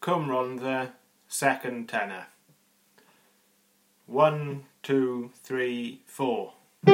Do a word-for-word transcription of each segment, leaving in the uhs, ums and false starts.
Cwm Rhondda, second tenor. One, two, three, four.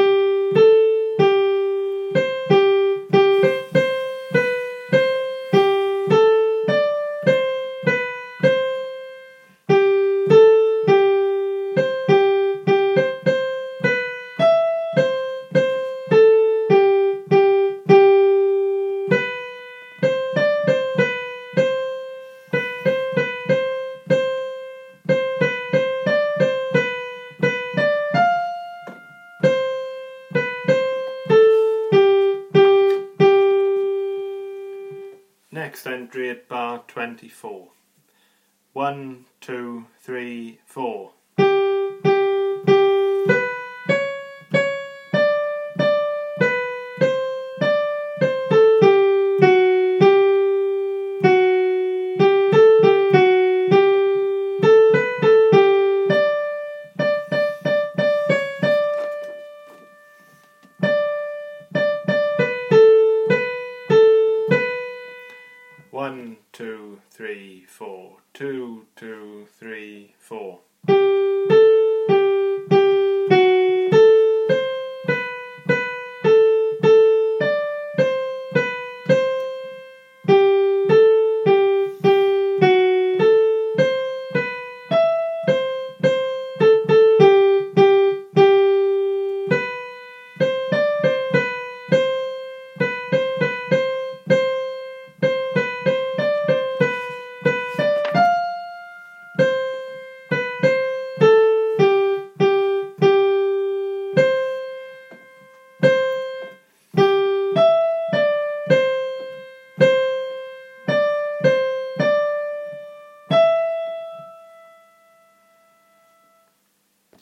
Next entry at bar twenty-four. One, two, three, four. One, two, three, four. Two, two, three, four.